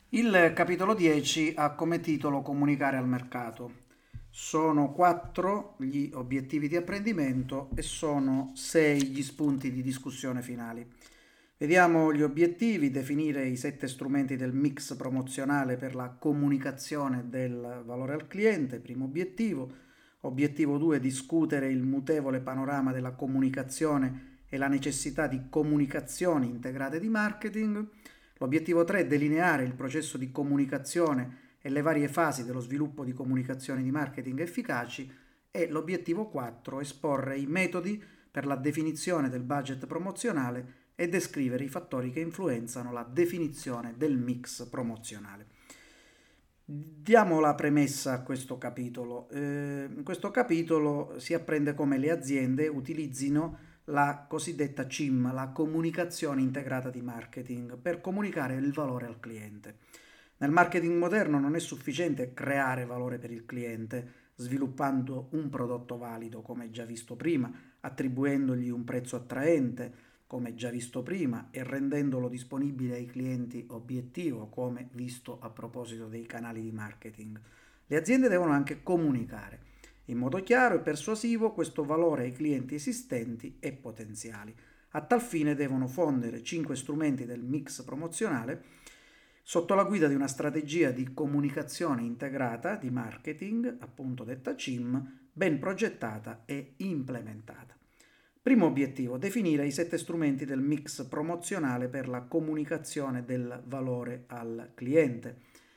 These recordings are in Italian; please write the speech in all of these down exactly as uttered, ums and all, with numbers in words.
Il capitolo dieci ha come titolo Comunicare al mercato. Sono quattro gli obiettivi di apprendimento e sono sei gli spunti di discussione finali. Vediamo gli obiettivi: definire i sette strumenti del mix promozionale per la comunicazione del valore al cliente, primo obiettivo. Obiettivo due: discutere il mutevole panorama della comunicazione e la necessità di comunicazioni integrate di marketing. L'obiettivo tre è delineare il processo di comunicazione e le varie fasi dello sviluppo di comunicazioni di marketing efficaci, e l'obiettivo quattro, esporre i metodi per la definizione del budget promozionale e descrivere i fattori che influenzano la definizione del mix promozionale. Diamo la premessa a questo capitolo. Eh, in questo capitolo si apprende come le aziende utilizzino la cosiddetta C I M, la comunicazione integrata di marketing, per comunicare il valore al cliente. Nel marketing moderno non è sufficiente creare valore per il cliente, sviluppando un prodotto valido, come già visto prima, attribuendogli un prezzo attraente, come già visto prima, e rendendolo disponibile ai clienti obiettivo, come visto a proposito dei canali di marketing. Le aziende devono anche comunicare in modo chiaro e persuasivo questo valore ai clienti esistenti e potenziali. A tal fine devono fondere cinque strumenti del mix promozionale sotto la guida di una strategia di comunicazione integrata di marketing, appunto detta C I M, ben progettata e implementata. Primo obiettivo: definire i sette strumenti del mix promozionale per la comunicazione del valore al cliente.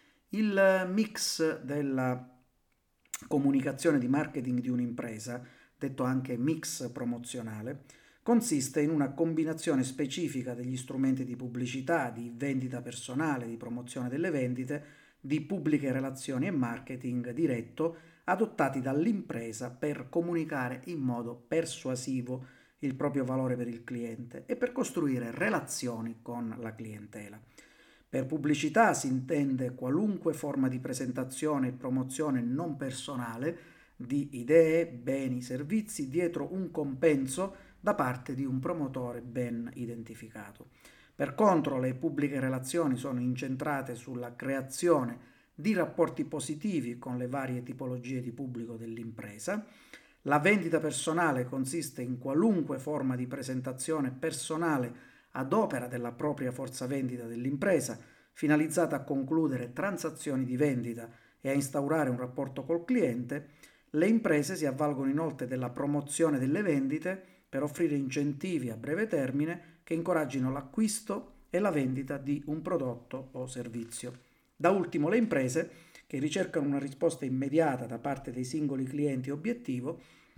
Il mix della comunicazione di marketing di un'impresa, detto anche mix promozionale, consiste in una combinazione specifica degli strumenti di pubblicità, di vendita personale, di promozione delle vendite, di pubbliche relazioni e marketing diretto adottati dall'impresa per comunicare in modo persuasivo il proprio valore per il cliente e per costruire relazioni con la clientela. Per pubblicità si intende qualunque forma di presentazione e promozione non personale di idee, beni, servizi dietro un compenso da parte di un promotore ben identificato. Per contro, le pubbliche relazioni sono incentrate sulla creazione di rapporti positivi con le varie tipologie di pubblico dell'impresa. La vendita personale consiste in qualunque forma di presentazione personale ad opera della propria forza vendita dell'impresa, finalizzata a concludere transazioni di vendita e a instaurare un rapporto col cliente. Le imprese si avvalgono inoltre della promozione delle vendite per offrire incentivi a breve termine che incoraggino l'acquisto e la vendita di un prodotto o servizio. Da ultimo, le imprese, che ricercano una risposta immediata da parte dei singoli clienti obiettivo,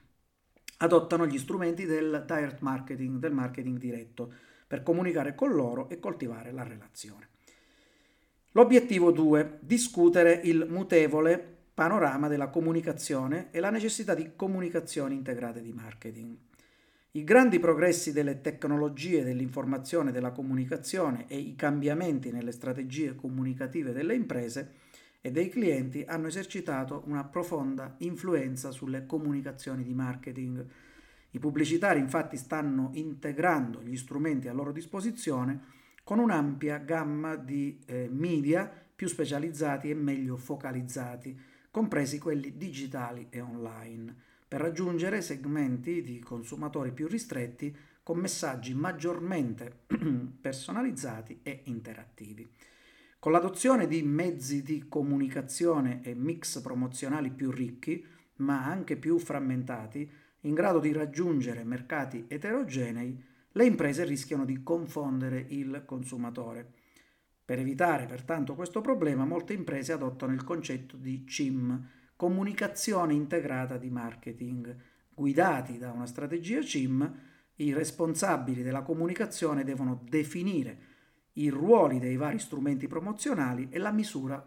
adottano gli strumenti del direct marketing, del marketing diretto, per comunicare con loro e coltivare la relazione. L'obiettivo due: discutere il mutevole panorama della comunicazione e la necessità di comunicazioni integrate di marketing. I grandi progressi delle tecnologie dell'informazione e della comunicazione e i cambiamenti nelle strategie comunicative delle imprese e dei clienti hanno esercitato una profonda influenza sulle comunicazioni di marketing. I pubblicitari infatti stanno integrando gli strumenti a loro disposizione con un'ampia gamma di eh, media più specializzati e meglio focalizzati, compresi quelli digitali e online, per raggiungere segmenti di consumatori più ristretti con messaggi maggiormente personalizzati e interattivi. Con l'adozione di mezzi di comunicazione e mix promozionali più ricchi, ma anche più frammentati, in grado di raggiungere mercati eterogenei, le imprese rischiano di confondere il consumatore. Per evitare pertanto questo problema, molte imprese adottano il concetto di C I M, comunicazione integrata di marketing. Guidati da una strategia C I M, i responsabili della comunicazione devono definire i ruoli dei vari strumenti promozionali e la misura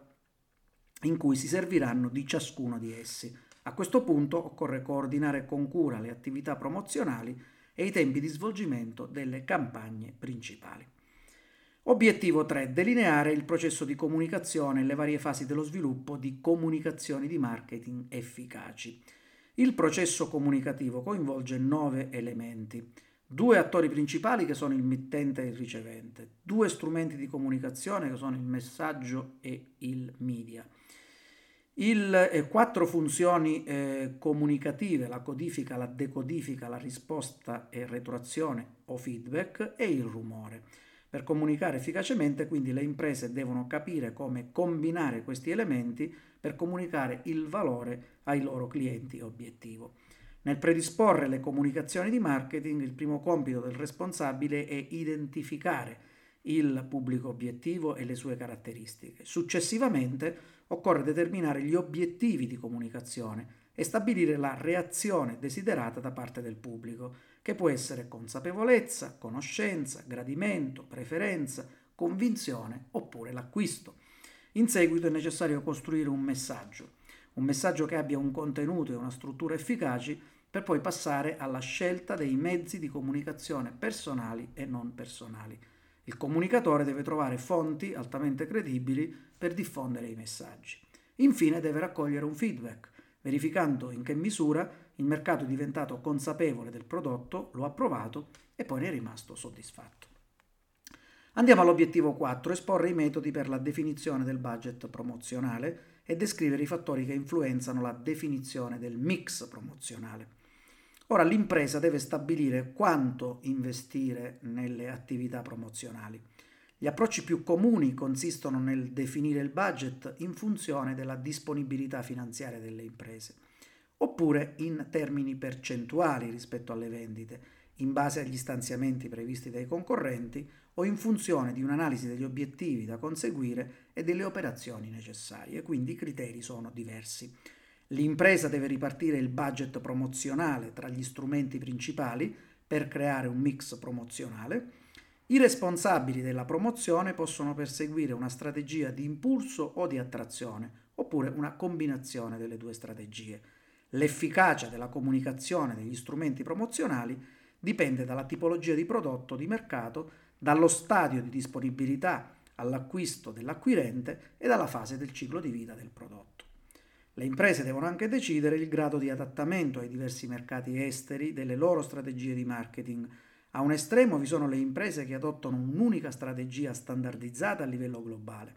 in cui si serviranno di ciascuno di essi. A questo punto occorre coordinare con cura le attività promozionali e i tempi di svolgimento delle campagne principali. Obiettivo tre: delineare il processo di comunicazione e le varie fasi dello sviluppo di comunicazioni di marketing efficaci. Il processo comunicativo coinvolge nove elementi. due attori principali che sono il mittente e il ricevente, due strumenti di comunicazione che sono il messaggio e il media, il, eh, quattro funzioni eh, comunicative, la codifica, la decodifica, la risposta e retroazione o feedback e il rumore. Per comunicare efficacemente, quindi, le imprese devono capire come combinare questi elementi per comunicare il valore ai loro clienti obiettivo. Nel predisporre le comunicazioni di marketing, il primo compito del responsabile è identificare il pubblico obiettivo e le sue caratteristiche. Successivamente occorre determinare gli obiettivi di comunicazione e stabilire la reazione desiderata da parte del pubblico, che può essere consapevolezza, conoscenza, gradimento, preferenza, convinzione oppure l'acquisto. In seguito è necessario costruire un messaggio, un messaggio che abbia un contenuto e una struttura efficaci per poi passare alla scelta dei mezzi di comunicazione personali e non personali. Il comunicatore deve trovare fonti altamente credibili per diffondere i messaggi. Infine deve raccogliere un feedback, verificando in che misura il mercato è diventato consapevole del prodotto, lo ha provato e poi ne è rimasto soddisfatto. Andiamo all'obiettivo quattro, esporre i metodi per la definizione del budget promozionale e descrivere i fattori che influenzano la definizione del mix promozionale. Ora l'impresa deve stabilire quanto investire nelle attività promozionali. Gli approcci più comuni consistono nel definire il budget in funzione della disponibilità finanziaria delle imprese, oppure in termini percentuali rispetto alle vendite, in base agli stanziamenti previsti dai concorrenti o in funzione di un'analisi degli obiettivi da conseguire e delle operazioni necessarie, quindi i criteri sono diversi. L'impresa deve ripartire il budget promozionale tra gli strumenti principali per creare un mix promozionale. I responsabili della promozione possono perseguire una strategia di impulso o di attrazione, oppure una combinazione delle due strategie. L'efficacia della comunicazione degli strumenti promozionali dipende dalla tipologia di prodotto di mercato, dallo stadio di disponibilità all'acquisto dell'acquirente e dalla fase del ciclo di vita del prodotto. Le imprese devono anche decidere il grado di adattamento ai diversi mercati esteri delle loro strategie di marketing. A un estremo vi sono le imprese che adottano un'unica strategia standardizzata a livello globale.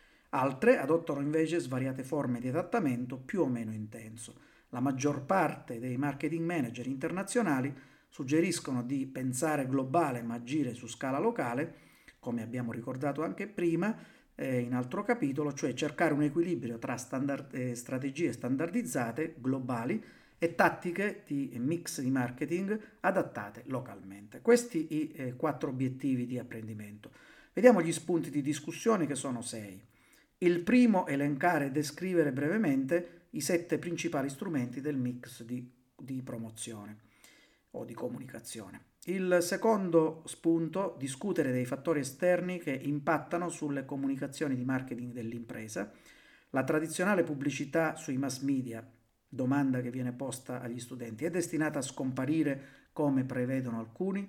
Altre adottano invece svariate forme di adattamento più o meno intenso. La maggior parte dei marketing manager internazionali suggeriscono di pensare globale ma agire su scala locale, come abbiamo ricordato anche prima eh, in altro capitolo, cioè cercare un equilibrio tra standard, eh, strategie standardizzate globali e tattiche di mix di marketing adattate localmente. Questi i eh, quattro obiettivi di apprendimento. Vediamo gli spunti di discussione, che sono sei. Il primo, elencare e descrivere brevemente i sette principali strumenti del mix di, di promozione o di comunicazione. Il secondo spunto, discutere dei fattori esterni che impattano sulle comunicazioni di marketing dell'impresa. La tradizionale pubblicità sui mass media, domanda che viene posta agli studenti, è destinata a scomparire come prevedono alcuni?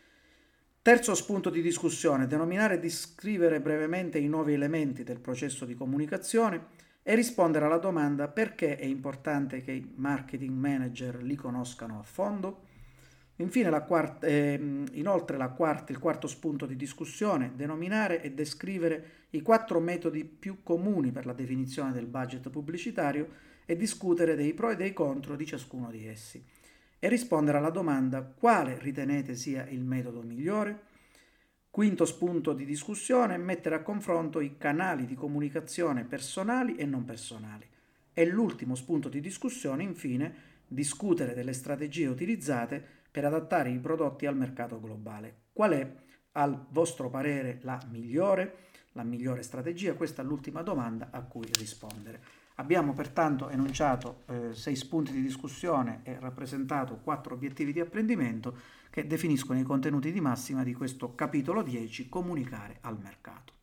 Terzo spunto di discussione, denominare e descrivere brevemente i nuovi elementi del processo di comunicazione e rispondere alla domanda perché è importante che i marketing manager li conoscano a fondo. Infine, la quarta, eh, inoltre la quarta, il quarto spunto di discussione, denominare e descrivere i quattro metodi più comuni per la definizione del budget pubblicitario e discutere dei pro e dei contro di ciascuno di essi. E rispondere alla domanda quale ritenete sia il metodo migliore. Quinto spunto di discussione, mettere a confronto i canali di comunicazione personali e non personali. E l'ultimo spunto di discussione, infine, discutere delle strategie utilizzate per adattare i prodotti al mercato globale. Qual è, al vostro parere, la migliore, la migliore strategia? Questa è l'ultima domanda a cui rispondere. Abbiamo pertanto enunciato eh, sei spunti di discussione e rappresentato quattro obiettivi di apprendimento che definiscono i contenuti di massima di questo capitolo dieci, comunicare al mercato.